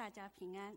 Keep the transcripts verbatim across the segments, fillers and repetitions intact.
大家平安。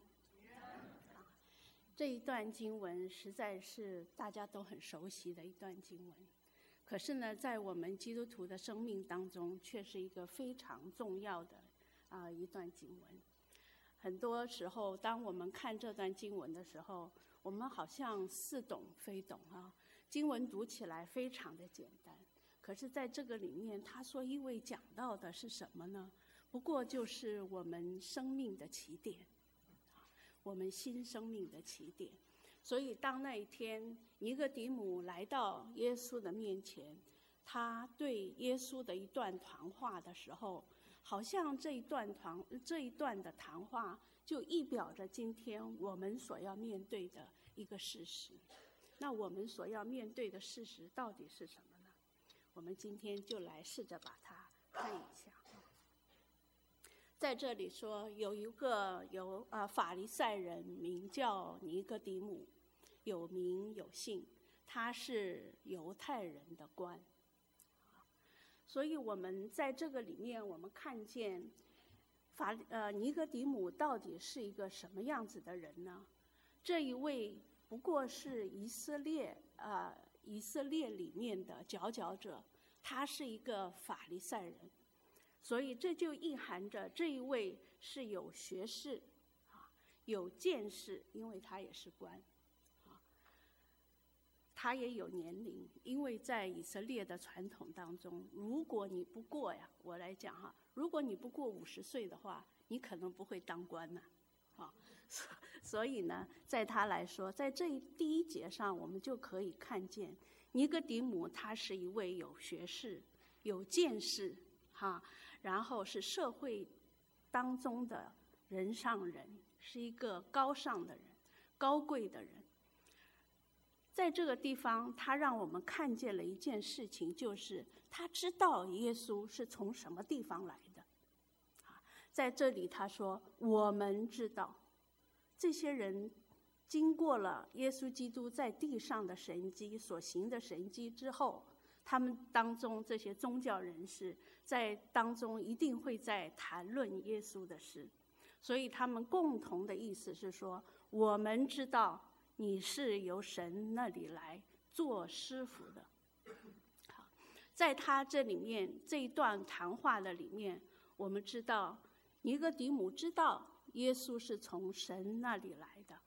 这一段经文实在是大家都很熟悉的一段经文，可是呢，在我们基督徒的生命当中，却是一个非常重要的啊、呃、一段经文。很多时候，当我们看这段经文的时候，我们好像似懂非懂啊。经文读起来非常的简单，可是在这个里面，他所意味讲到的是什么呢？不过就是我们生命的起点，我们新生命的起点。所以当那一天尼哥底母来到耶稣的面前，他对耶稣的一段谈话的时候，好像这一段谈这一段的谈话就意表着今天我们所要面对的一个事实。那我们所要面对的事实到底是什么呢？我们今天就来试着把它看一下。在这里说，有一个有呃法利赛人名叫尼哥底母，有名有姓，他是犹太人的官。所以我们在这个里面，我们看见法呃尼哥底母到底是一个什么样子的人呢？这一位不过是以色列呃以色列里面的佼佼者，他是一个法利赛人。所以这就意含着这一位是有学识啊，有见识，因为他也是官啊，他也有年龄，因为在以色列的传统当中，如果你不过呀，我来讲哈，如果你不过五十岁的话，你可能不会当官呢，啊，所以呢，在他来说，在这第一节上，我们就可以看见尼哥底母他是一位有学识、有见识。哈，然后是社会当中的人上人，是一个高尚的人、高贵的人。在这个地方，他让我们看见了一件事情，就是他知道耶稣是从什么地方来的。在这里他说，我们知道这些人经过了耶稣基督在地上的神迹所行的神迹之后，他们当中这些宗教人士在当中一定会在谈论耶稣的事，所以他们共同的意思是说，我们知道你是由神那里来做师傅的。好，在他这里面这一段谈话的里面，我们知道尼哥底母知道耶稣是从神那里来的。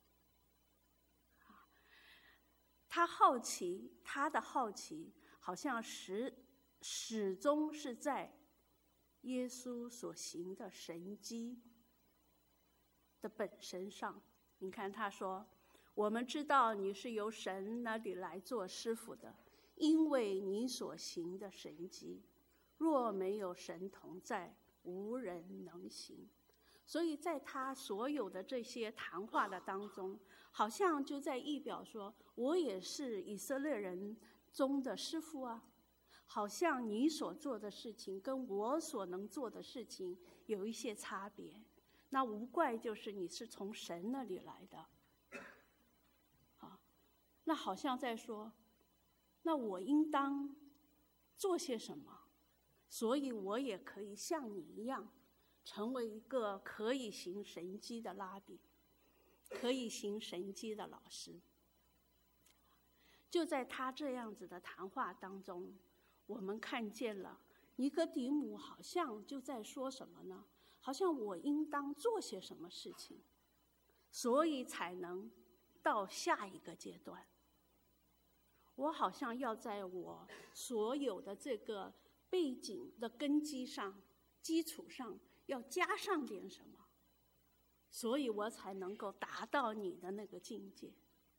他好奇，他的好奇好像始始终是在耶稣所行的神迹的本身上。你看他说，我们知道你是由神那里来做师傅的，因为你所行的神迹，若没有神同在，无人能行。所以在他所有的这些谈话的当中，好像就在意表说，我也是以色列人中的师傅啊，好像你所做的事情跟我所能做的事情有一些差别，那无怪就是你是从神那里来的。好，那好像在说，那我应当做些什么，所以我也可以像你一样成为一个可以行神迹的拉比，可以行神迹的老师。就在他这样子的谈话当中，我们看见了尼哥底母好像就在说什么呢？好像我应当做些什么事情，所以才能到下一个阶段。我好像要在我所有的这个背景的根基上、基础上要加上点什么，所以我才能够达到你的那个境界。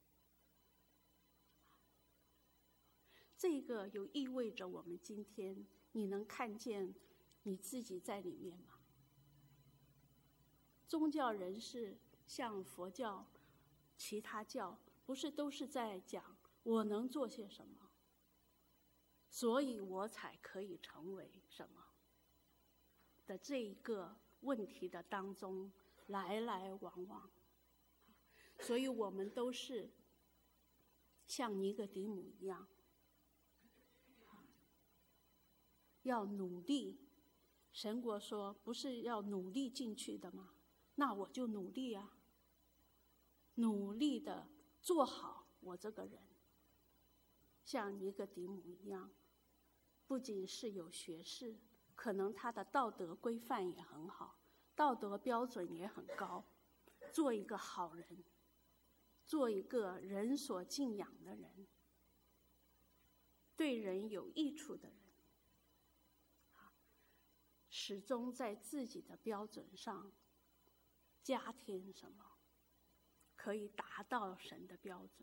这个有意味着我们今天，你能看见你自己在里面吗？宗教人士像佛教、其他教，不是都是在讲我能做些什么，所以我才可以成为什么的这一个问题的当中来来往往。所以我们都是像尼哥底母一样，要努力。神国说不是要努力进去的吗？ 那我就努力啊，努力的做好我这个人，像尼哥底母一样，不仅是有学识，可能他的道德规范也很好，道德标准也很高，做一个好人，做一个人所敬仰的人，对人有益处的人，始终在自己的标准上加添什么，可以达到神的标准。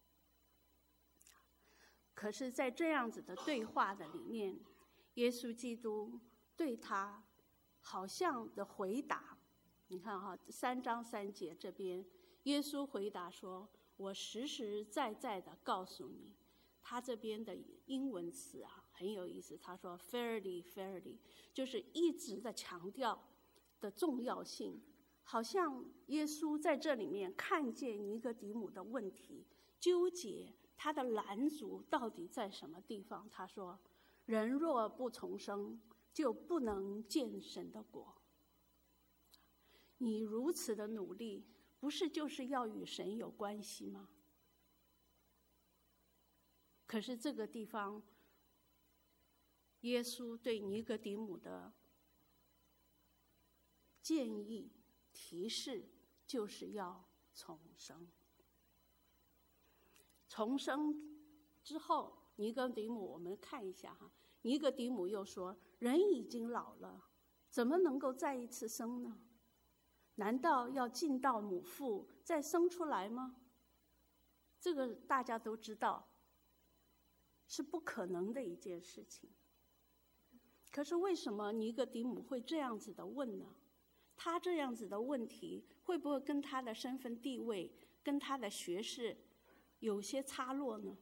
可是在这样子的对话的里面，耶稣基督对他好像的回答，你看哈，三章三节这边，耶稣回答说，我实实在在的告诉你，他这边的英文词啊很有意思，他说 fairly fairly， 就是一直的强调的重要性，好像耶稣在这里面看见尼哥底母的问题，纠结他的拦阻到底在什么地方。他说，人若不重生，就不能见神的国。你如此的努力，不是就是要与神有关系吗？可是这个地方，耶稣对尼哥底母的建议提示，就是要重生。重生之后，尼哥底母，我们看一下哈，尼哥底母又说，人已经老了，怎么能够再一次生呢？难道要进到母腹再生出来吗？这个大家都知道，是不可能的一件事情。可是为什么尼哥底母会这样子的问呢？他这样子的问题，会不会跟他的身份地位、跟他的学识有些差落呢？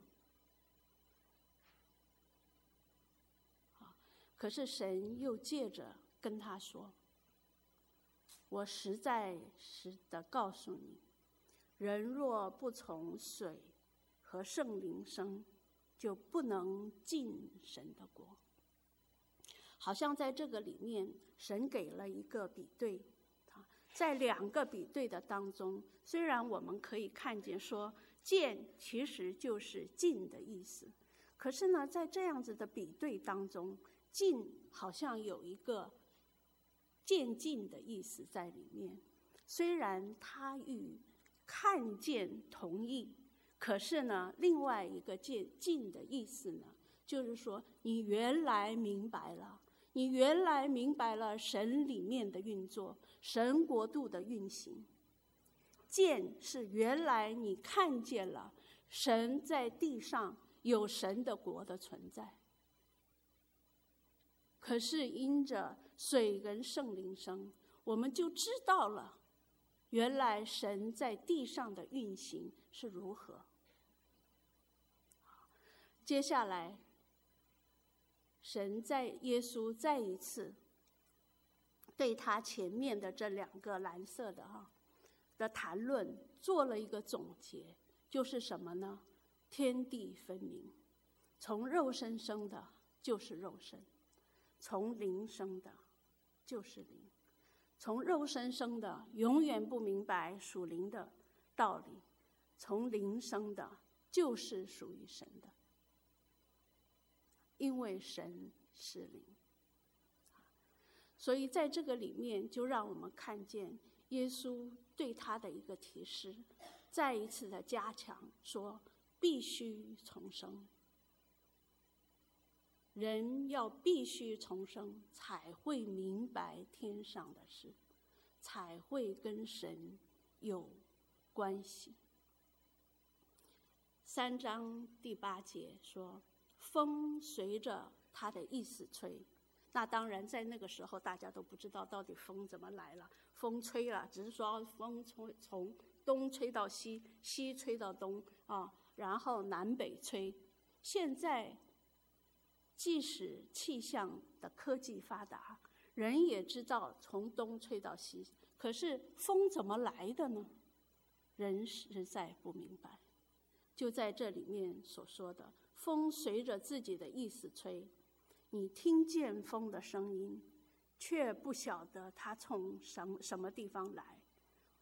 可是神又借着跟他说，我实在实的告诉你，人若不从水和圣灵生，就不能进神的国。好像在这个里面，神给了一个比对，在两个比对的当中，虽然我们可以看见说见其实就是进的意思，可是呢，在这样子的比对当中，进好像有一个渐进的意思在里面。虽然它与看见同义，可是呢，另外一个渐进的意思呢，就是说你原来明白了，你原来明白了神里面的运作，神国度的运行。见是原来你看见了神在地上有神的国的存在，可是因着水跟圣灵生，我们就知道了原来神在地上的运行是如何。接下来神在耶稣再一次对他前面的这两个蓝色的哈的谈论做了一个总结，就是什么呢？天地分明，从肉身生的就是肉身，从灵生的就是灵。从肉身生的永远不明白属灵的道理，从灵生的就是属于神的，因为神是灵。所以在这个里面，就让我们看见耶稣对他的一个提示，再一次的加强，说必须重生。人要必须重生，才会明白天上的事，才会跟神有关系。三章第八节说，风随着他的意思吹。那当然在那个时候大家都不知道到底风怎么来了，风吹了，只是说风从从东吹到西，西吹到东啊，然后南北吹。现在即使气象的科技发达，人也知道从东吹到西，可是风怎么来的呢？人实在不明白。就在这里面所说的，风随着自己的意思吹，你听见风的声音，却不晓得它从什么什么地方来，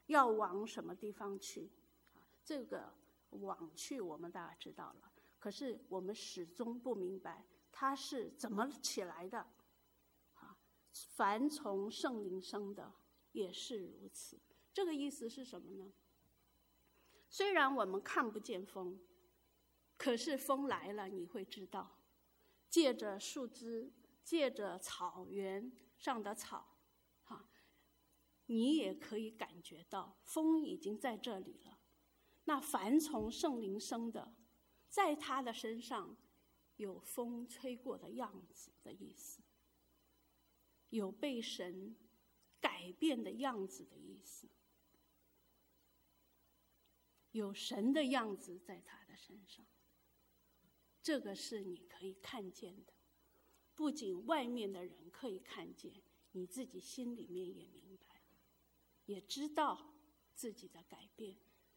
要往什么地方去？这个往去我们大家知道了，可是我们始终不明白它是怎么起来的。凡从圣灵生的也是如此。这个意思是什么呢？虽然我们看不见风，可是风来了你会知道，借着树枝，借着草原上的草，你也可以感觉到风已经在这里了。那凡从圣灵生的，在他的身上有风吹过的样子的意思，有被神改变的样子的意思，有神的样子在他的身上。这个是你可以看见的，不仅外面的人可以看见，你自己心里面也明白，也知道自己的改变。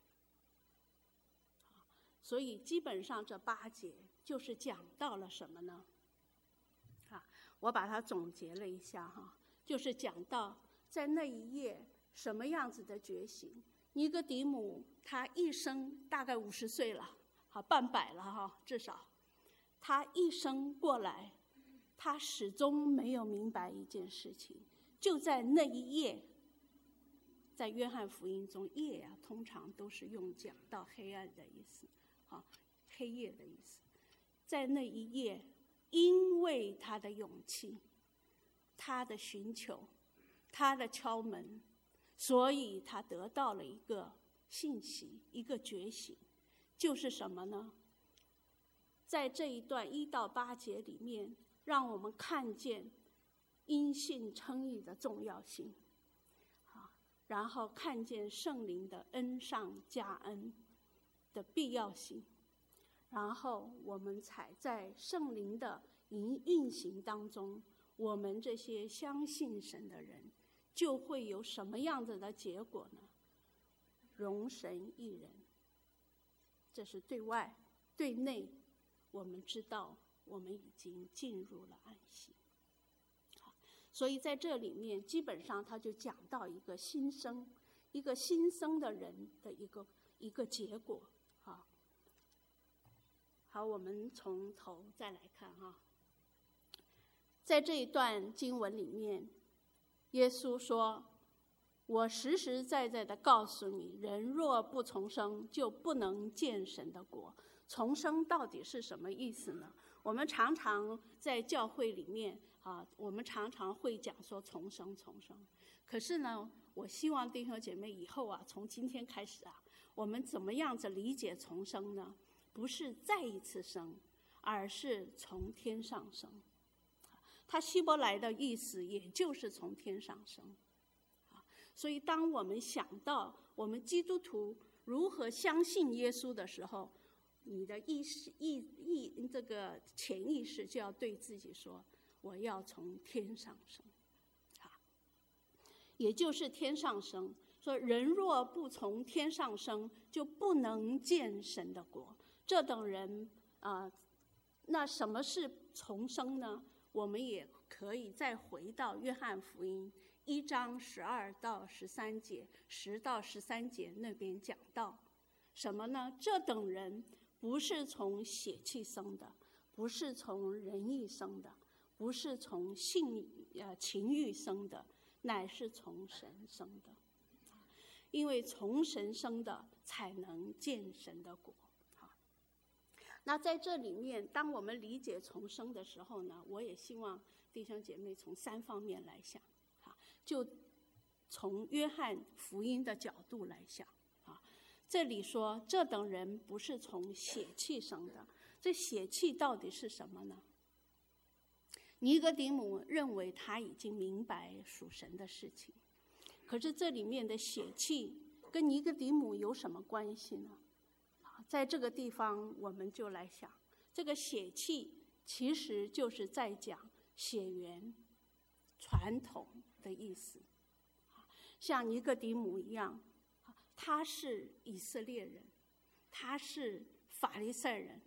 所以基本上这八节就是讲到了什么呢？啊，我把它总结了一下哈，就是讲到在那一夜什么样子的觉醒。尼哥底母他一生大概五十岁了，好半百了哈，至少他一生过来，他始终没有明白一件事情，就在那一夜。在约翰福音中，夜啊通常都是用讲到黑暗的意思，啊，黑夜的意思。在那一夜，因为他的勇气，他的寻求，他的敲门，所以他得到了一个信息，一个觉醒，就是什么呢？在这一段一到八节里面，让我们看见因信称义的重要性。然后看见圣灵的恩上加恩的必要性，然后我们才在圣灵的运行当中，我们这些相信神的人就会有什么样子的结果呢？容神一人，这是对外。对内我们知道我们已经进入了安息。所以在这里面基本上他就讲到一个新生，一个新生的人的一个一个结果。好，好，我们从头再来看哈。在这一段经文里面，耶稣说：我实实在在的告诉你，人若不重生，就不能见神的国。重生到底是什么意思呢？我们常常在教会里面啊，我们常常会讲说重生重生。可是呢，我希望弟兄姐妹以后啊，从今天开始啊，我们怎么样子理解重生呢？不是再一次生，而是从天上生。它希伯来的意思也就是从天上生。所以当我们想到我们基督徒如何相信耶稣的时候，你的意识意意这个潜意识就要对自己说，我要从天上生。好，也就是天上生，说人若不从天上生，就不能见神的国。这等人啊、呃，那什么是重生呢？我们也可以再回到约翰福音一章十二到十三节，十到十三节那边讲到什么呢？这等人不是从血气生的，不是从人意生的，不是从性呃情欲生的，乃是从神生的。因为从神生的才能见神的国。那在这里面，当我们理解重生的时候呢，我也希望弟兄姐妹从三方面来想，就从约翰福音的角度来想。这里说这等人不是从血气生的，这血气到底是什么呢？尼哥底母认为他已经明白属神的事情，可是这里面的血气跟尼哥底母有什么关系呢？在这个地方我们就来想，这个血气其实就是在讲血缘传统的意思。像尼哥底母一样，他是以色列人，他是法利赛人，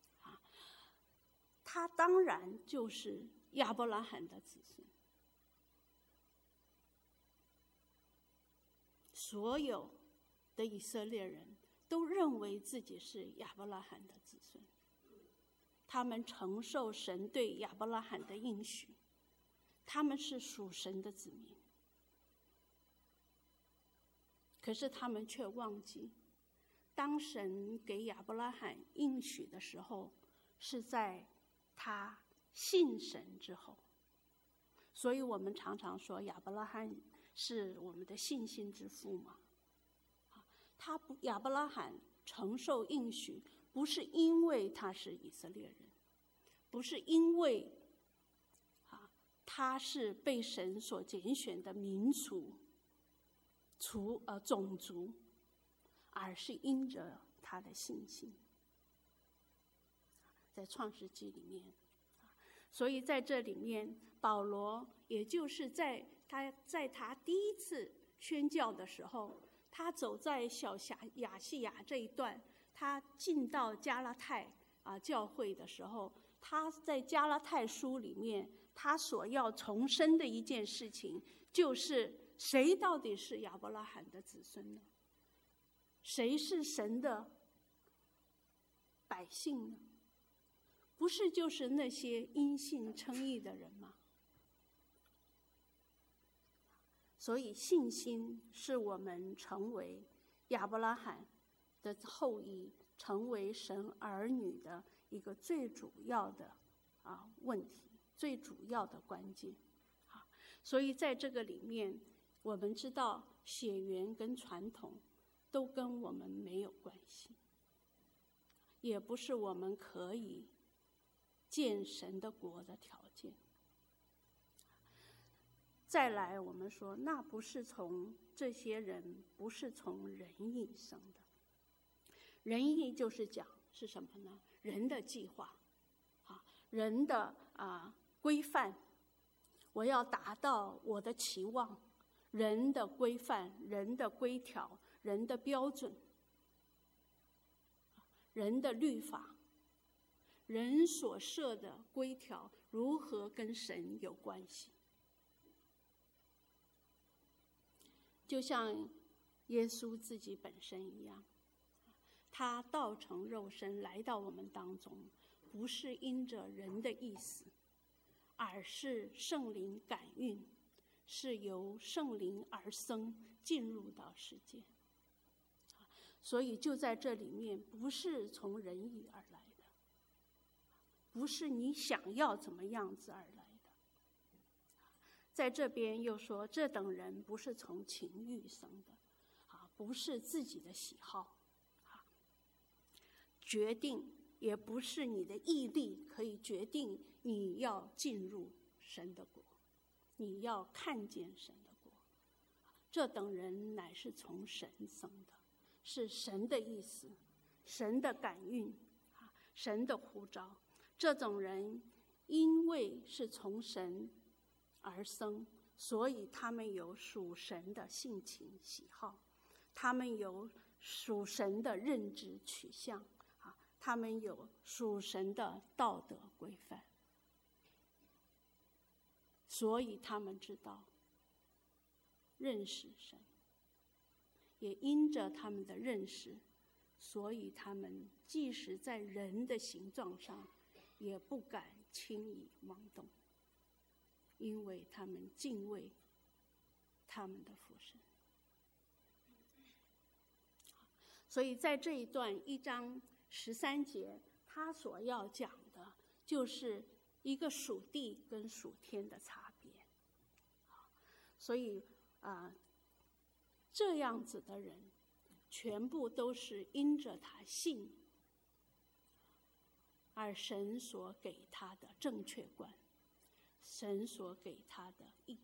他当然就是亚伯拉罕的子孙。 所有的以色列人都认为自己是亚伯拉罕的子孙，他们承受神对亚伯拉罕的应许，他们是属神的子民。可是他们却忘记，当神给亚伯拉罕应许的时候，是在他信神之后。所以我们常常说亚伯拉罕是我们的信心之父嘛。他不，亚伯拉罕承受应许，不是因为他是以色列人，不是因为啊他是被神所拣选的民族、族呃种族，而是因着他的信心。在创世纪里面，所以在这里面，保罗也就是在他在他第一次宣教的时候，他走在小亚细亚这一段，他进到加拉太啊教会的时候，他在加拉太书里面，他所要重申的一件事情，就是谁到底是亚伯拉罕的子孙呢？谁是神的百姓呢？不是就是那些因信称义的人吗？所以信心是我们成为亚伯拉罕的后裔，成为神儿女的一个最主要的啊问题，最主要的关键。啊，所以在这个里面，我们知道血缘跟传统都跟我们没有关系，也不是我们可以见神的国的条件。再来，我们说那不是从这些人不是从人意生的。人意就是讲是什么呢？人的计划，啊，人的啊规范，我要达到我的期望，人的规范，人的规条，人的标准，人的律法，人所设的规条如何跟神有关系？就像耶稣自己本身一样，他道成肉身来到我们当中，不是因着人的意思，而是圣灵感孕，是由圣灵而生进入到世界。所以就在这里面，不是从人意而来的，不是你想要怎么样子而来的。在这边又说，这等人不是从情欲生的，啊，不是自己的喜好，啊，决定也不是你的毅力可以决定你要进入神的国，你要看见神的国。这等人乃是从神生的，是神的意思，神的感孕，啊，神的呼召。这种人因为是从神而生，所以他们有属神的性情喜好，他们有属神的认知取向，啊，他们有属神的道德规范，所以他们知道认识神，也因着他们的认识，所以他们即使在人的形状上，也不敢轻易妄动，因为他们敬畏他们的父神。所以在这一段一章十三节，他所要讲的就是一个属地跟属天的差别。所以啊、呃，这样子的人，全部都是因着他信，而神所给他的正确观，神所给他的义。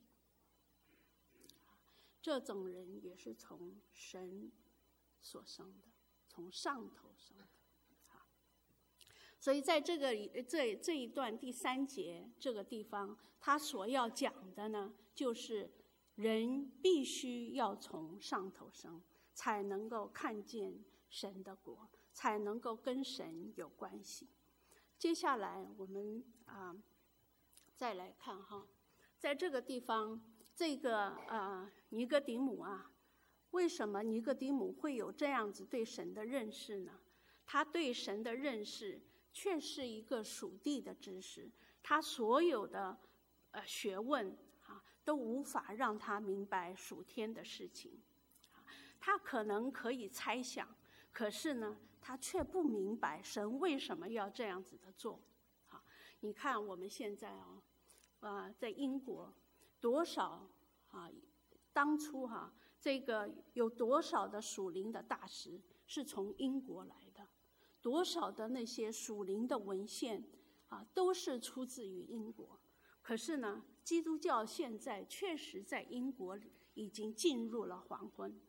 这种人也是从神所生的，从上头生的。所以在这个这这一段第三节这个地方，他所要讲的呢，就是人必须要从上头生，才能够看见神的国，才能够跟神有关系。接下来我们啊、呃、再来看哈，在这个地方，这个呃尼哥底母啊， 为什么尼哥底母会有这样子对神的认识呢？他对神的认识却是一个属地的知识，他所有的呃学问啊都无法让他明白属天的事情。他可能可以猜想，可是呢，他却不明白神为什么要这样子的做。啊，你看我们现在哦，啊，在英国多少啊，当初哈、啊。这个有多少的属灵的大师是从英国来的？多少的那些属灵的文献啊，都是出自于英国。可是呢，基督教现在确实在英国已经进入了黄昏。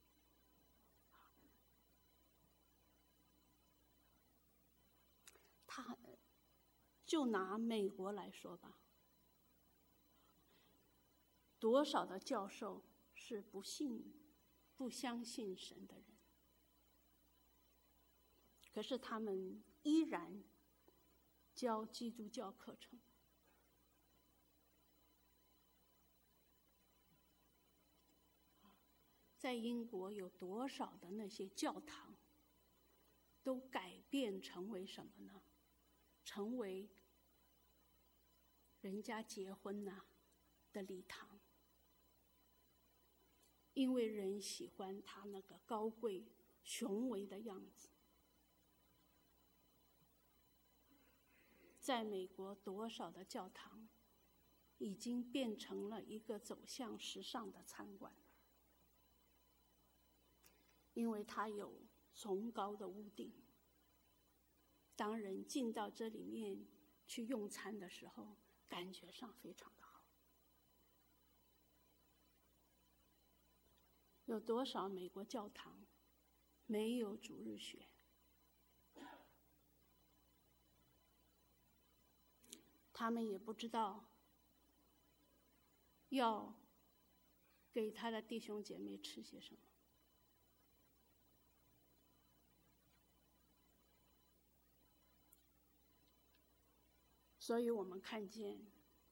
他就拿美国来说吧，多少的教授是不信、不相信神的人，可是他们依然教基督教课程。在英国有多少的那些教堂都改变成为什么呢？成为人家结婚呐、啊、的礼堂。因为人喜欢他那个高贵雄伟的样子。在美国多少的教堂已经变成了一个走向时尚的餐馆，因为它有崇高的屋顶，当人进到这里面去用餐的时候，感觉上非常的好。有多少美国教堂没有主日学？他们也不知道要给他的弟兄姐妹吃些什么。所以我们看见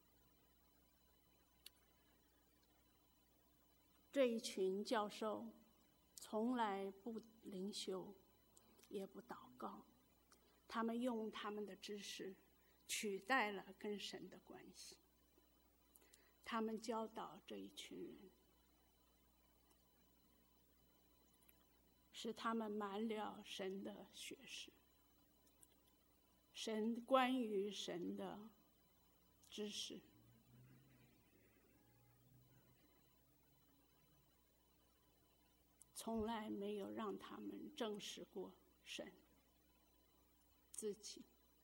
这一群教授从来不灵修，也不祷告，他们用他们的知识取代了跟神的关系。他们教导这一群人，使他们满了神的学识，神关于神的知识。从来没有让他们正视过神自己。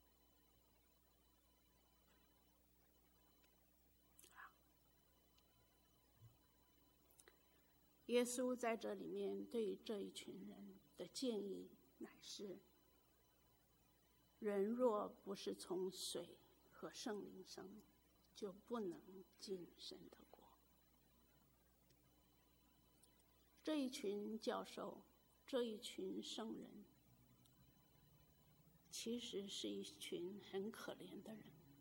耶稣在这里面对这一群人的建议乃是：人若不是从水和圣灵生，就不能进神的国。这一群教授，这一群圣人，其实是一群很可怜的人。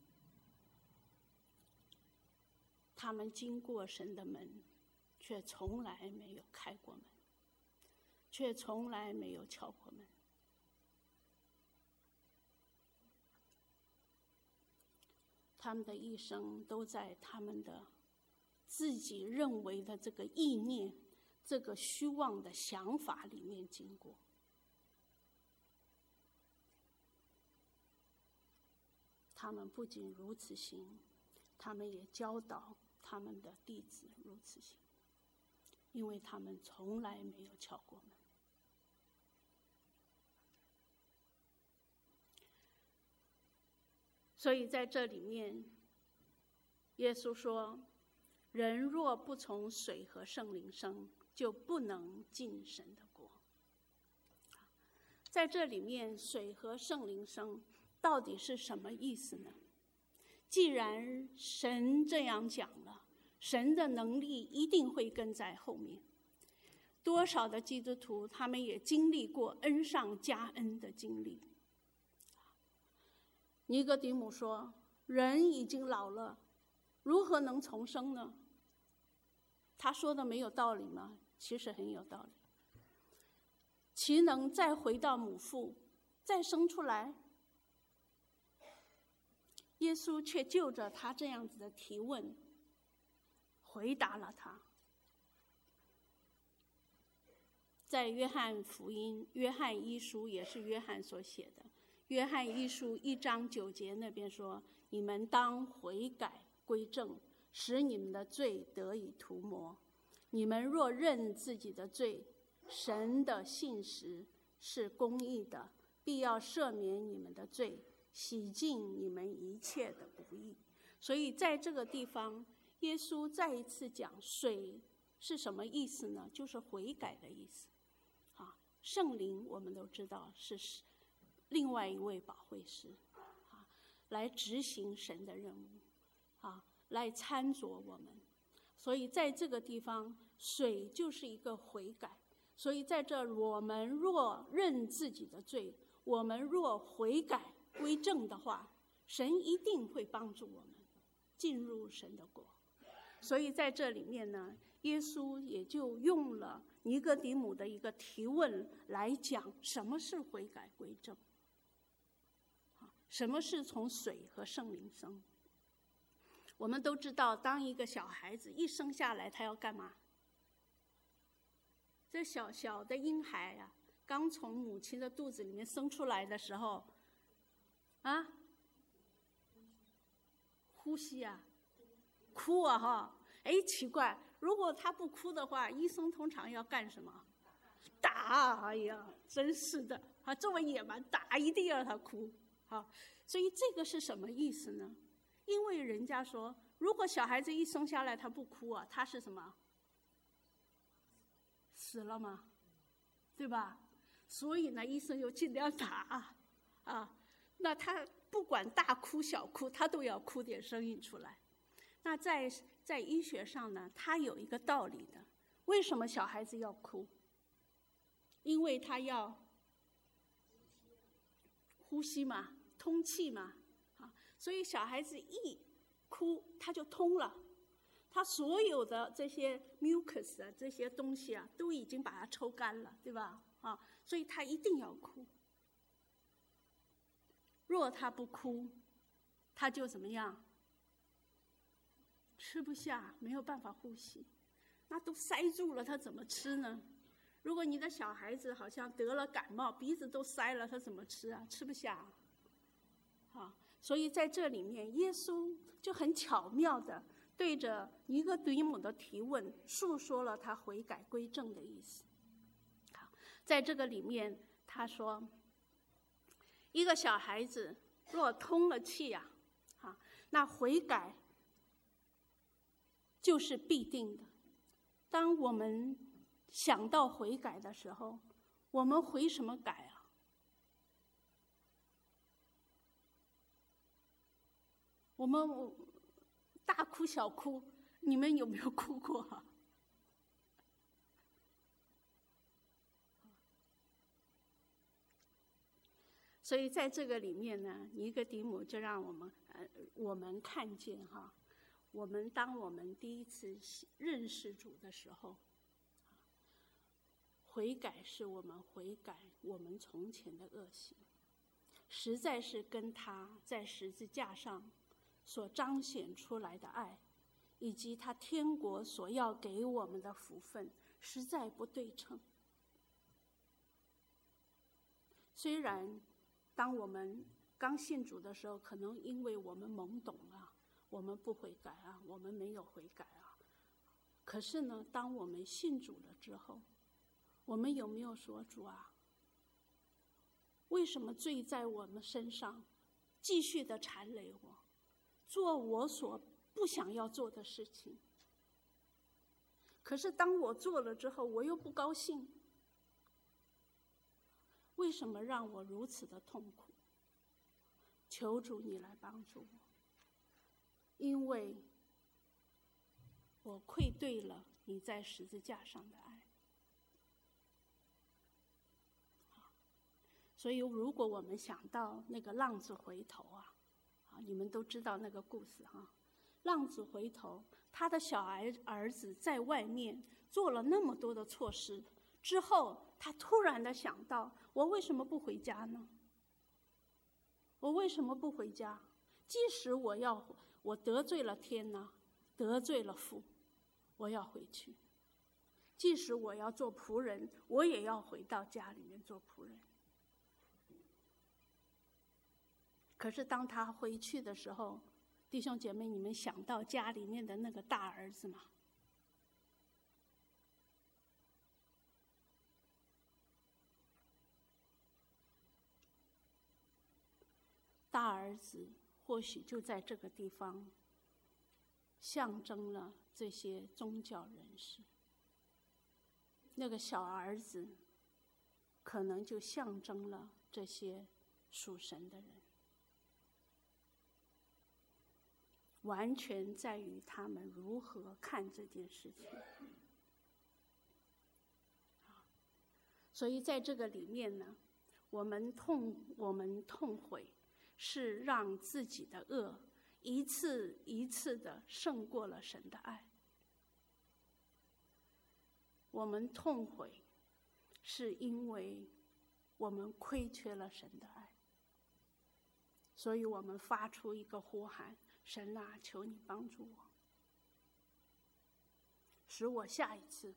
他们经过神的门，却从来没有开过门，却从来没有敲过门。他们的一生都在他们的自己认为的这个意念、这个虚妄的想法里面经过。他们不仅如此行，他们也教导他们的弟子如此行，因为他们从来没有敲过门。所以在这里面，耶稣说：人若不从水和圣灵生，就不能进神的国。在这里面，水和圣灵生到底是什么意思呢？既然神这样讲了，神的能力一定会跟在后面。多少的基督徒，他们也经历过恩上加恩的经历。尼哥底母说：人已经老了，如何能重生呢？他说的没有道理吗？ 其实很有道理。岂能再回到母腹，再生出来？耶稣却就着他这样子的提问，回答了他。在约翰福音，约翰一书也是约翰所写的，约翰一书一章九节那边说：你们当悔改归正，使你们的罪得以涂抹。你们若认自己的罪，神的信实是公义的，必要赦免你们的罪，洗净你们一切的不义。所以在这个地方，耶稣再一次讲水是什么意思呢？就是悔改的意思。啊，圣灵我们都知道是另外一位保惠师，啊，来执行神的任务，啊，来参佐我们。所以在这个地方，水就是一个悔改。所以在这，我们若认自己的罪，我们若悔改归正的话，神一定会帮助我们进入神的国。所以在这里面呢，耶稣也就用了尼哥底母的一个提问来讲什么是悔改归正，什么是从水和圣灵生。我们都知道，当一个小孩子一生下来，他要干嘛？这小小的婴孩啊，刚从母亲的肚子里面生出来的时候，啊，呼吸啊，哭啊哈！哎，奇怪，如果他不哭的话，医生通常要干什么？打！哎呀，真是的啊，这么野蛮，打一定要让他哭啊！所以这个是什么意思呢？因为人家说，如果小孩子一生下来他不哭啊，他是什么？死了吗？对吧？所以呢，医生就尽量打啊。那他不管大哭小哭，他都要哭点声音出来。那在在医学上呢，他有一个道理的。为什么小孩子要哭？因为他要呼吸嘛，通气嘛，啊，所以小孩子一哭，他就通了。他所有的这些 mucus 啊，这些东西啊，都已经把它抽干了，对吧？啊，所以他一定要哭。若他不哭，他就怎么样？吃不下，没有办法呼吸，那都塞住了，他怎么吃呢？如果你的小孩子好像得了感冒，鼻子都塞了，他怎么吃啊？吃不下。啊，所以在这里面，耶稣就很巧妙的对着尼哥底母的提问，述说了他悔改归正的意思。好，在这个里面，他说，一个小孩子若通了气呀，啊，那悔改就是必定的。当我们想到悔改的时候，我们悔什么改啊？我们大哭小哭，你们有没有哭过啊？所以在这个里面呢，尼哥底母就让我们呃我们看见哈，我们当我们第一次认识主的时候，悔改是我们悔改我们从前的恶行，实在是跟他在十字架上所彰显出来的爱，以及他天国所要给我们的福分，实在不对称。虽然当我们刚信主的时候，可能因为我们懵懂啊，我们不悔改啊，我们没有悔改啊，可是呢，当我们信主了之后，我们有没有说，主啊，为什么罪在我们身上继续的缠累我，做我所不想要做的事情？可是当我做了之后，我又不高兴，为什么让我如此的痛苦？求主你来帮助我，因为我愧对了你在十字架上的爱。所以如果我们想到那个浪子回头啊，啊，你们都知道那个故事哈， 浪子回头，他的小儿儿子在外面做了那么多的错事之后，他突然的想到，我为什么不回家呢？我为什么不回家？即使我要我得罪了天呢，得罪了父，我要回去。即使我要做仆人，我也要回到家里面做仆人。可是当他回去的时候，弟兄姐妹，你们想到家里面的那个大儿子吗？大儿子或许就在这个地方象征了这些宗教人士，那个小儿子可能就象征了这些属神的人，完全在于他们如何看这件事情。所以在这个里面呢，我们痛我们痛悔是让自己的恶一次一次的胜过了神的爱。我们痛悔是因为我们亏缺了神的爱，所以我们发出一个呼喊，神啊，求你帮助我，使我下一次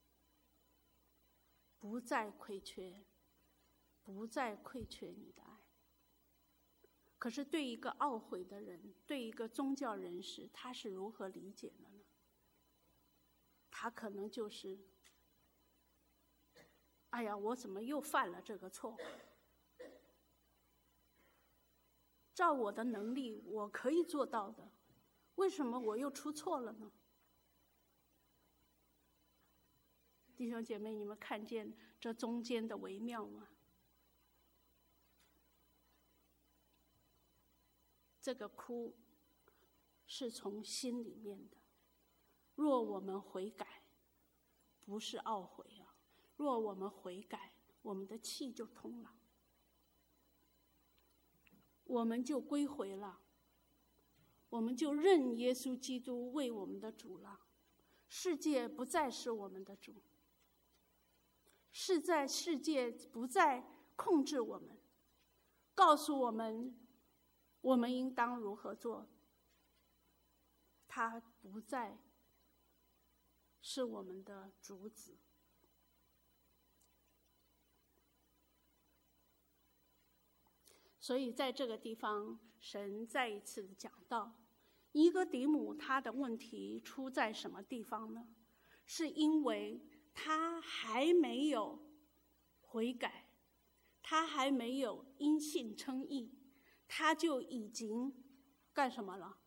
不再亏缺不再亏缺你的爱。可是对一个懊悔的人，对一个宗教人士，他是如何理解的呢？他可能就是哎呀，我怎么又犯了这个错？照我的能力我可以做到的，为什么我又出错了呢？弟兄姐妹，你们看见这中间的微妙吗？这个哭是从心里面的。若我们悔改，不是懊悔啊，若我们悔改，我们的气就通了，我们就归回了，我们就认耶稣基督为我们的主了。世界不再是我们的主，是在世界不再控制我们，告诉我们我们应当如何做。他不再是我们的主子。所以在这个地方，神再一次的讲到，尼哥底母他的问题出在什么地方呢？是因为他还没有悔改，他还没有因信称义，他就已经干什么了？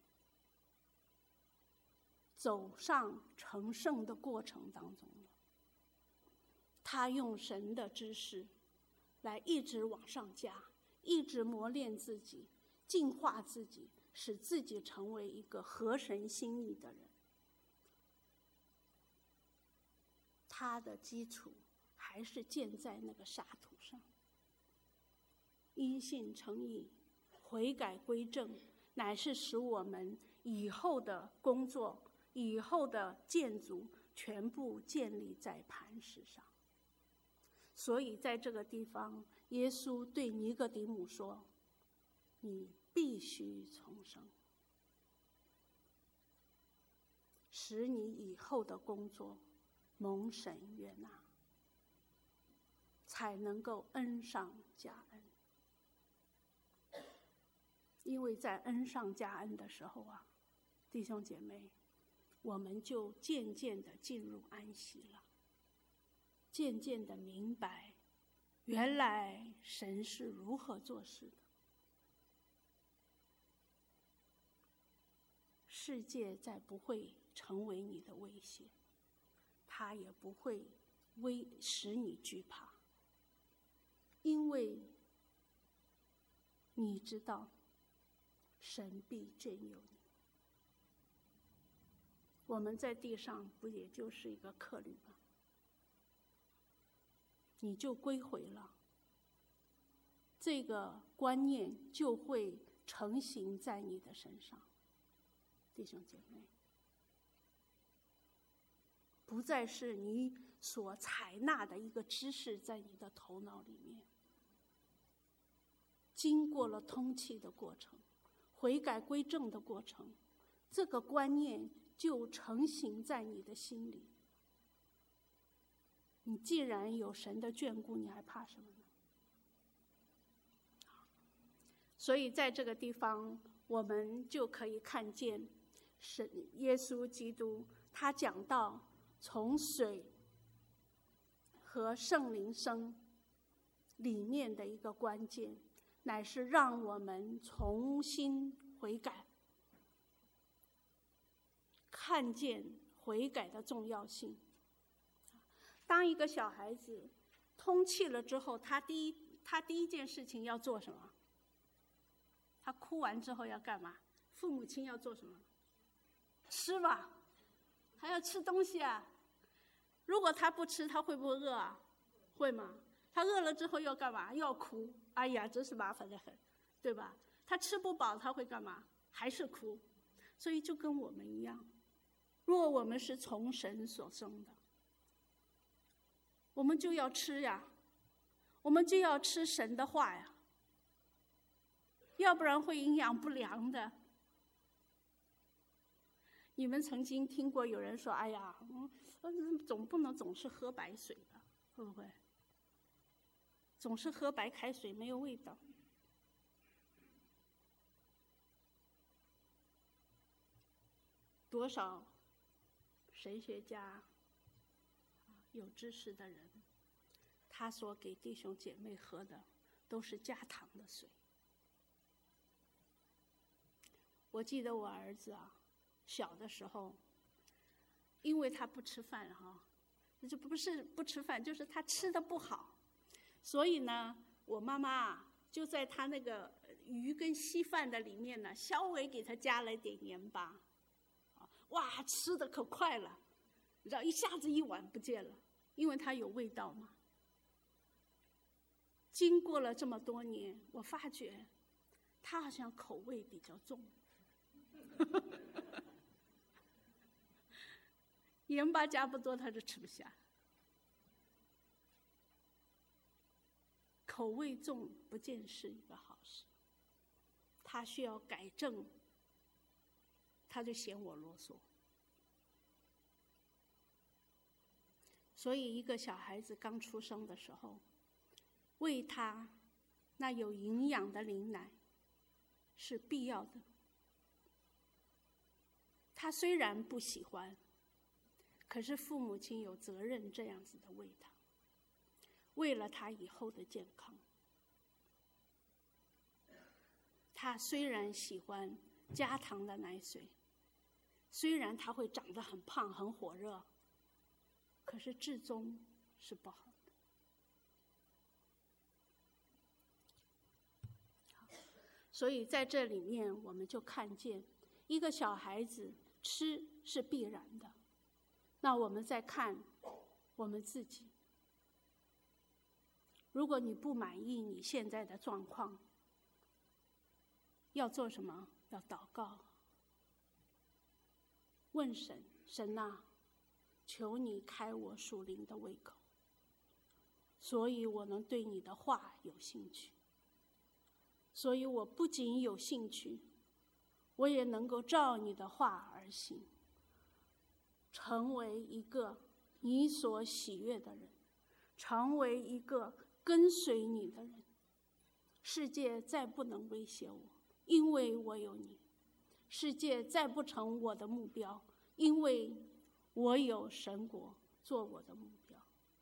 走上成圣的过程当中了。他用神的知识来一直往上加，一直磨练自己，净化自己，使自己成为一个合神心意的人。他的基础还是建在那个沙土上。因信称义，悔改归正，乃是使我们以后的工作，以后的建筑全部建立在磐石上。所以在这个地方，耶稣对尼哥底母说，你必须重生，使你以后的工作蒙神悦纳，才能够恩上加恩。因为在恩上加恩的时候啊，弟兄姐妹，我们就渐渐的进入安息了，渐渐的明白原来神是如何做事的。世界再不会成为你的威胁，它也不会威使你惧怕，因为你知道神必眷佑你。我们在地上不也就是一个客旅吗？你就归回了，这个观念就会成型在你的身上。 弟兄姐妹，不再是你所采纳的一个知识在你的头脑里面，经过了通气的过程，悔改归正的过程，这个观念就成型在你的心里。你既然有神的眷顾，你还怕什么呢？所以在这个地方，我们就可以看见神耶稣基督他讲到从水和圣灵生里面的一个关键，乃是让我们重新悔改，看见悔改的重要性。当一个小孩子通气了之后，他第一他第一件事情要做什么？他哭完之后要干嘛？父母亲要做什么？吃吧，还要吃东西啊。如果他不吃，他会不会饿啊？会吗？他饿了之后要干嘛？要哭。哎呀，真是麻烦得很，对吧？他吃不饱，他会干嘛？还是哭。所以就跟我们一样，若我们是从神所生的，我们就要吃呀，我们就要吃神的话呀，要不然会营养不良的。你们曾经听过有人说，哎呀，嗯，总不能总是喝白水吧，会不会？总是喝白开水没有味道。多少神学家有知识的人，他所给弟兄姐妹喝的都是加糖的水。我记得我儿子啊，小的时候，因为他不吃饭哈，就不是不吃饭，就是他吃的不好，所以呢，我妈妈啊就在他那个鱼跟稀饭的里面呢，稍微给他加了一点盐巴，哇，吃的可快了，你知道，一下子一碗不见了，因为它有味道嘛。经过了这么多年，我发觉他好像口味比较重。盐巴加不多，他就吃不下。口味重不见是一个好事，他需要改正，他就嫌我啰嗦。所以一个小孩子刚出生的时候，喂他那有营养的灵奶是必要的。他虽然不喜欢，可是父母亲有责任这样子的喂他，为了他以后的健康。他虽然喜欢加糖的奶水，虽然他会长得很胖很火热，可是至终是不好的。所以在这里面我们就看见一个小孩子吃是必然的。那我们再看我们自己，如果你不满意你现在的状况，要做什么？要祷告，问神，神啊，求你开我属灵的胃口，所以我能对你的话有兴趣。所以我不仅有兴趣，我也能够照你的话而行，成为一个你所喜悦的人，成为一个跟随你的人。世界再不能威胁我，因为我有你。世界再不成我的目标，因为我有神国做我的目标。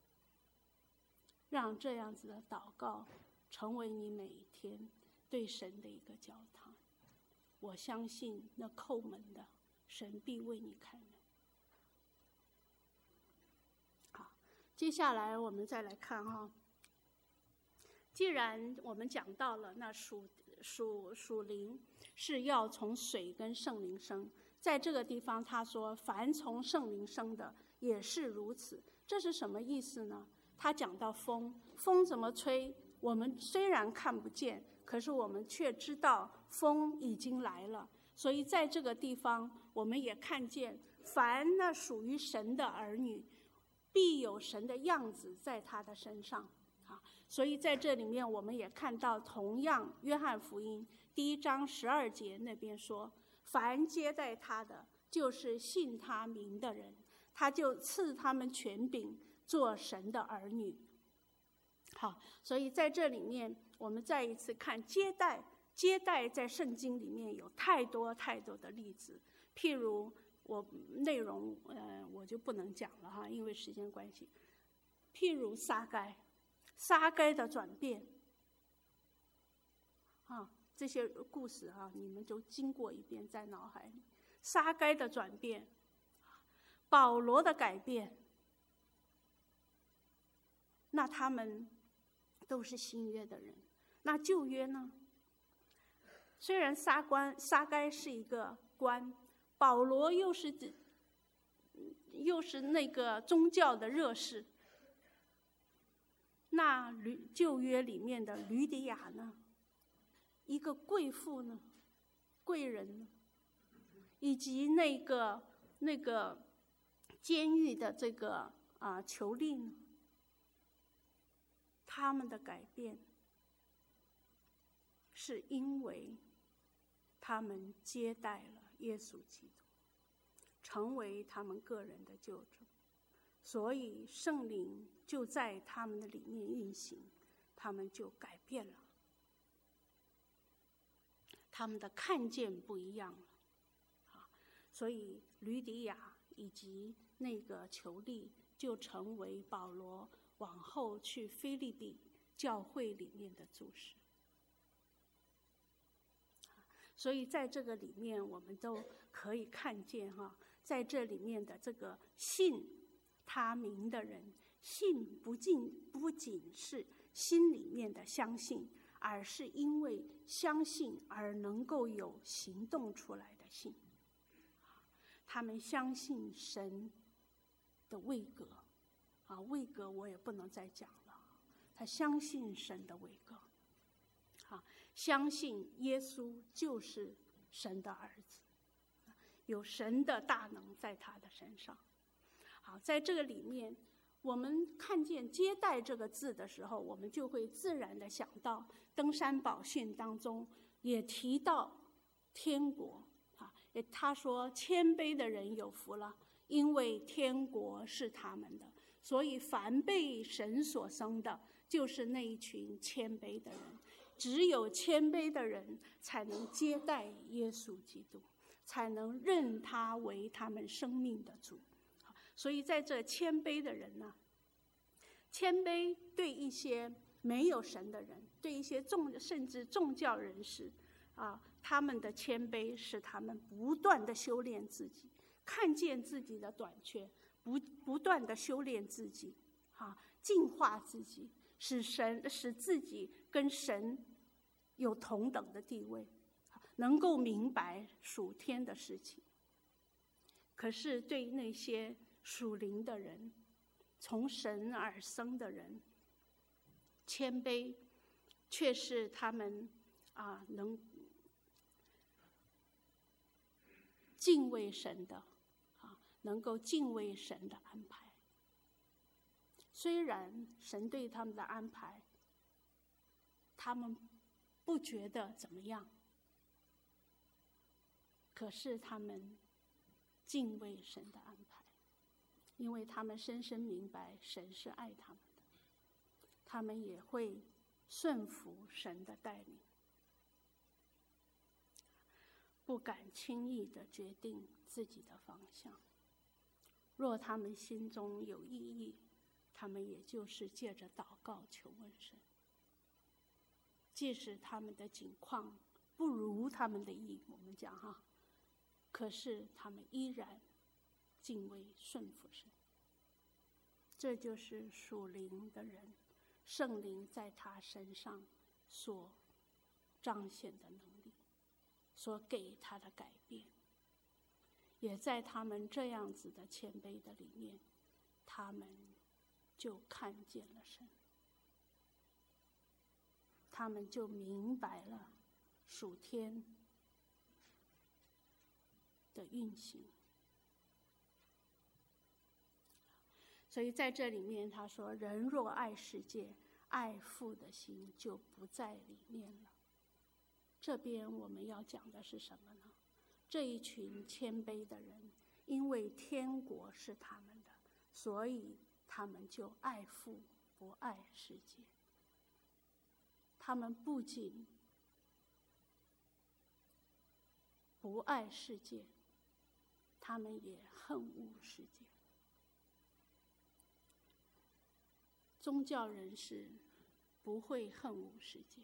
让这样子的祷告成为你每一天对神的一个交谈。我相信那叩门的神必为你开门。好，接下来我们再来看哈、哦，既然我们讲到了那属属属灵是要从水跟圣灵生，在这个地方他说凡从圣灵生的也是如此，这是什么意思呢？他讲到风，风怎么吹，我们虽然看不见，可是我们却知道风已经来了。 所以在这个地方，我们也看见，凡那属于神的儿女，必有神的样子在他的身上。啊，所以在这里面，我们也看到，同样约翰福音第一章十二节那边说，凡接待他的，就是信他名的人，他就赐他们权柄，做神的儿女。好，所以在这里面，我们再一次看接待。接待在圣经里面有太多太多的例子，譬如我内容呃我就不能讲了哈，因为时间关系。譬如撒该，撒该的转变，啊，这些故事啊，你们都经过一遍在脑海里。撒该的转变，保罗的改变，那他们都是新约的人。那旧约呢？虽然撒官撒该是一个官，保罗又是又是那个宗教的热士，那旧约里面的吕底亚呢，一个贵妇呢，贵人呢，以及那个那个监狱的这个啊囚吏呢，他们的改变是因为他们接待了耶稣基督，成为他们个人的救主，所以圣灵就在他们的里面运行，他们就改变了，他们的看见不一样了。所以吕底亚以及那个囚吏就成为保罗往后去腓立比教会里面的柱石。所以在这个里面，我们都可以看见哈，在这里面的这个信他名的人，信不仅不仅是心里面的相信，而是因为相信而能够有行动出来的信。他们相信神的位格，啊，位格我也不能再讲了。他相信神的位格。啊，相信耶稣就是神的儿子，有神的大能在他的身上。好，在这个里面，我们看见接待这个字的时候，我们就会自然的想到登山宝训当中也提到天国啊，他说谦卑的人有福了，因为天国是他们的。所以凡被神所生的，就是那一群谦卑的人。只有谦卑的人才能接待耶稣基督，才能认他为他们生命的主。所以在这谦卑的人呢，谦卑对一些没有神的人，对一些众甚至宗教人士啊，他们的谦卑是他们不断的修炼自己，看见自己的短缺，不不断的修炼自己，啊，净化自己，使神使自己跟神有同等的地位，能够明白属天的事情。可是对那些属灵的人，从神而生的人，谦卑却是他们啊能敬畏神的啊，能够敬畏神的安排。虽然神对他们的安排，他们不觉得怎么样，可是他们敬畏神的安排，因为他们深深明白神是爱他们的，他们也会顺服神的带领，不敢轻易地决定自己的方向。若他们心中有异议，他们也就是借着祷告求问神。即使他们的境况不如他们的意，我们讲哈，可是他们依然敬畏顺服神。这就是属灵的人，圣灵在他身上所彰显的能力，所给他的改变，也在他们这样子的谦卑的里面，他们就看见了神，他们就明白了属天的运行。所以在这里面他说，人若爱世界，爱父的心就不在里面了。这边我们要讲的是什么呢？这一群谦卑的人，因为天国是他们的，所以他们就爱父不爱世界。他们不仅不爱世界，他们也恨恶世界。宗教人士不会恨恶世界，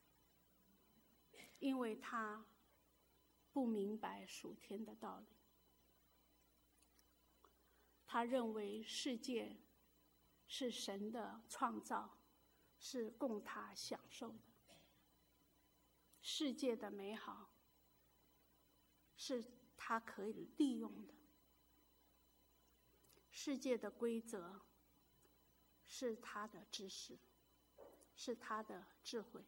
因为他不明白属天的道理。他认为世界是神的创造，是供他享受的。世界的美好是他可以利用的。世界的规则是他的知识，是他的智慧。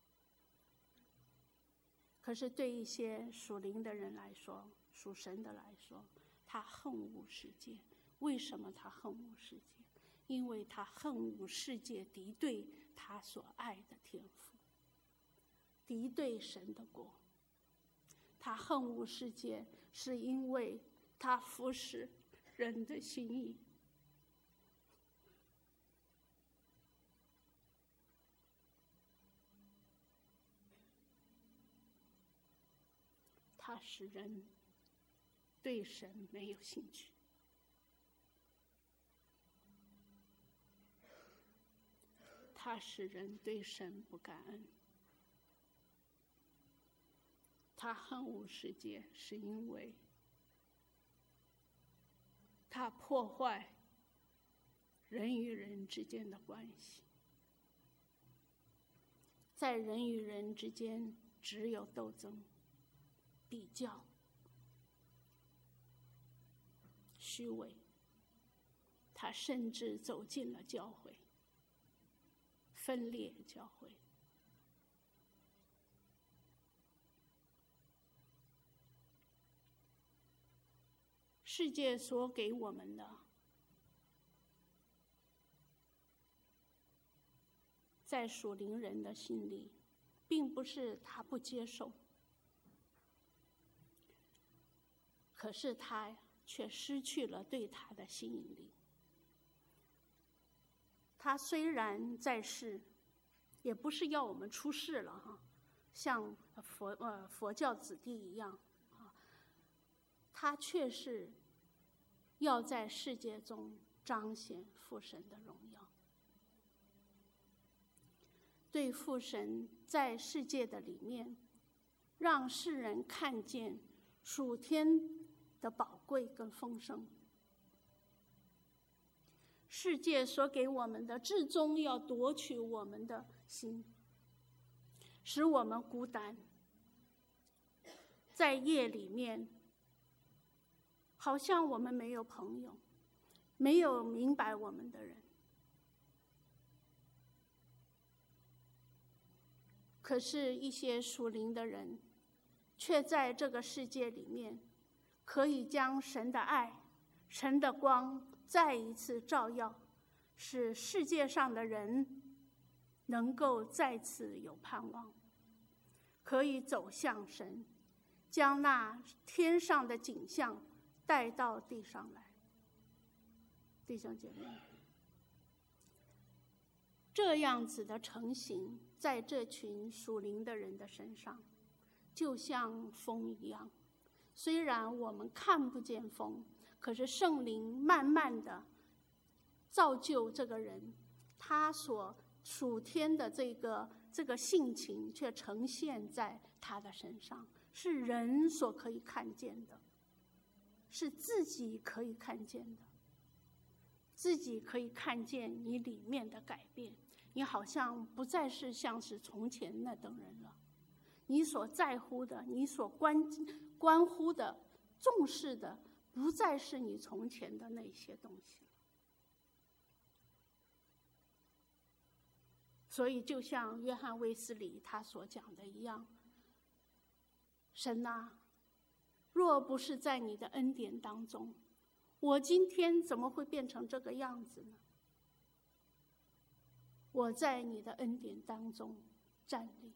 可是对一些属灵的人来说，属神的来说，他恨恶世界。为什么他恨恶世界？因为他恨恶世界敌对他所爱的天父，敌对神的国。他恨恶世界，是因为他服侍人的心意。他使人对神没有兴趣。他使人对神不感恩。他恨恶世界，是因为他破坏人与人之间的关系。在人与人之间只有斗争、比较、虚伪。他甚至走进了教会，分裂教会。世界所给我们的，在属灵人的心里，并不是他不接受，可是他却失去了对他的吸引力。他虽然在世，也不是要我们出世了哈，像佛呃佛教子弟一样啊，他却是要在世界中彰显父神的荣耀。对父神在世界的里面，让世人看见属天的宝贵跟丰盛。世界所给我们的，至终要夺取我们的心，使我们孤单，在夜里面好像我们没有朋友，没有明白我们的人。可是一些属灵的人却在这个世界里面，可以将神的爱、神的光再一次照耀，使世界上的人能够再次有盼望，可以走向神，将那天上的景象带到地上来。弟兄姐妹，这样子的成型在这群属灵的人的身上，就像风一样。虽然我们看不见风，可是圣灵慢慢的造就这个人，他所属天的这个这个性情却呈现在他的身上，是人所可以看见的，是自己可以看见的。自己可以看见你里面的改变，你好像不再是像是从前那等人了。你所在乎的，你所关关乎的、重视的，不再是你从前的那些东西。所以就像约翰卫斯理他所讲的一样，神啊， 若不是在你的恩典当中，我今天怎么会变成这个样子呢？我在你的恩典当中站立。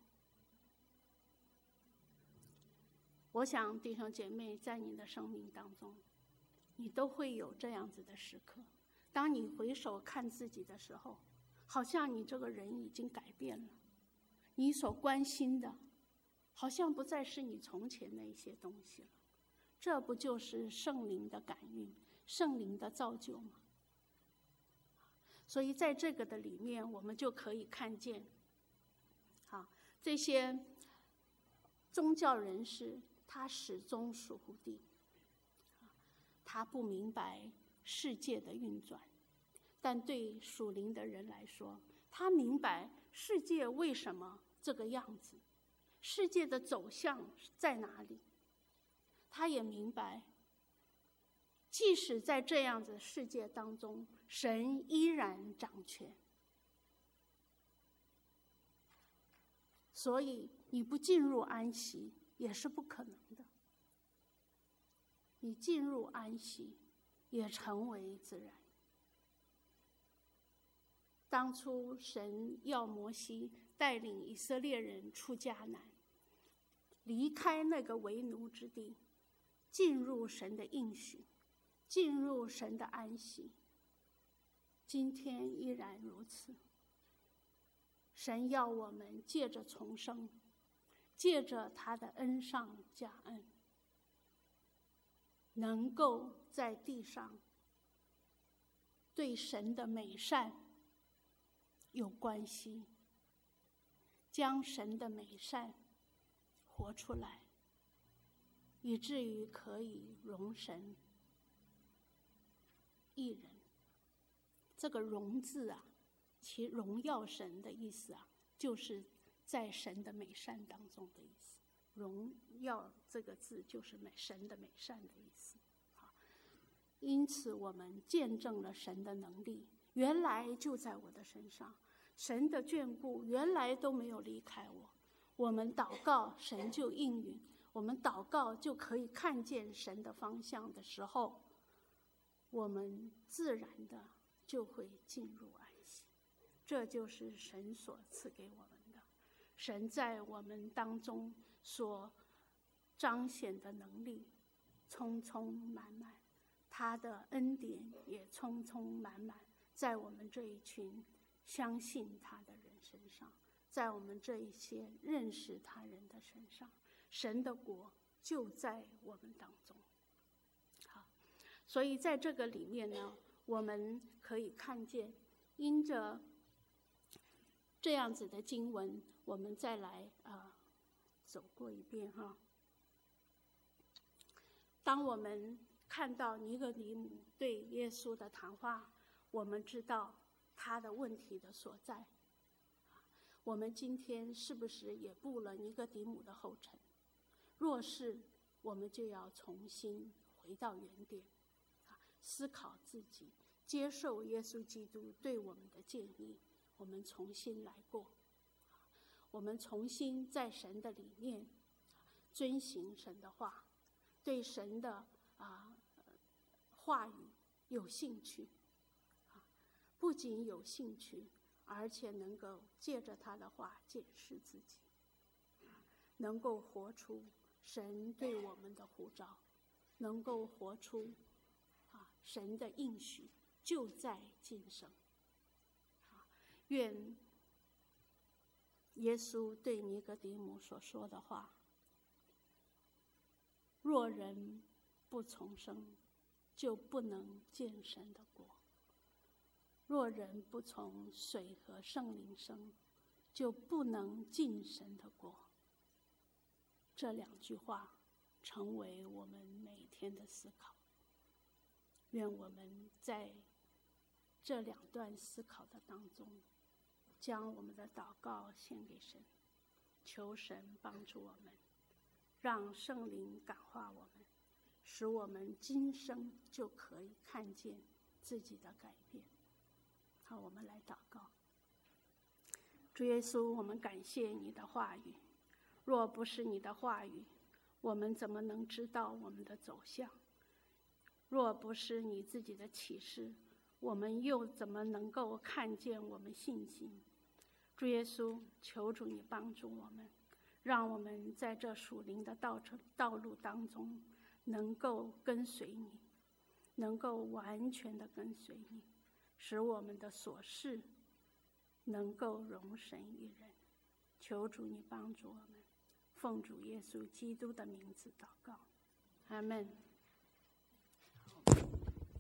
我想弟兄姐妹，在你的生命当中，你都会有这样子的时刻。当你回首看自己的时候，好像你这个人已经改变了，你所关心的好像不再是你从前那些东西了。这不就是圣灵的感孕，圣灵的造就吗？所以在这个的里面，我们就可以看见好，这些宗教人士他始终属乎地，他不明白世界的运转，但对属灵的人来说，他明白世界为什么这个样子，世界的走向在哪里。他也明白，即使在这样的世界当中，神依然掌权。所以你不进入安息也是不可能的，你进入安息也成为自然。当初神要摩西带领以色列人出迦南，离开那个为奴之地，进入神的应许，进入神的安息。今天依然如此。神要我们借着重生，借着他的恩上加恩，能够在地上对神的美善有关系，将神的美善活出来，以至于可以容神一人。这个容字啊，其荣耀神的意思啊，就是在神的美善当中的意思。荣耀这个字就是美神的美善的意思。好，因此我们见证了神的能力，原来就在我的身上，神的眷顾原来都没有离开我。我们祷告，神就应允；我们祷告就可以看见神的方向的时候，我们自然的就会进入安息。这就是神所赐给我们的，神在我们当中所彰显的能力充充满满，他的恩典也充充满满，在我们这一群相信他的人身上，在我们这一些认识他人的身上，神的国就在我们当中。好，所以在这个里面呢，我们可以看见，因着这样子的经文，我们再来啊、呃、走过一遍哈。当我们看到尼哥底母对耶稣的谈话，我们知道他的问题的所在。我们今天是不是也步了尼哥底母的后尘？若是，我们就要重新回到原点，思考自己，接受耶稣基督对我们的建议，我们重新来过，我们重新在神的里面遵行神的话，对神的啊话语有兴趣，不仅有兴趣，而且能够借着他的话检视自己，能够活出神对我们的呼召，能够活出啊神的应许就在今生。愿耶稣对尼哥底母所说的话，若人不重生，就不能见神的国；若人不从水和圣灵生，就不能进神的国。这两句话成为我们每天的思考。愿我们在这两段思考的当中，将我们的祷告献给神，求神帮助我们，让圣灵感化我们，使我们今生就可以看见自己的改变。好，我们来祷告。主耶稣，我们感谢你的话语，若不是你的话语， 我们怎么能知道我们的走向？若不是你自己的启示，我们又怎么能够看见我们信心？主耶稣，求主你帮助我们，让我们在这属灵的道程道路当中能够跟随你，能够完全的跟随你，使我们的所事能够容神一人。求主你帮助我们，奉主耶稣基督的名字祷告，阿们。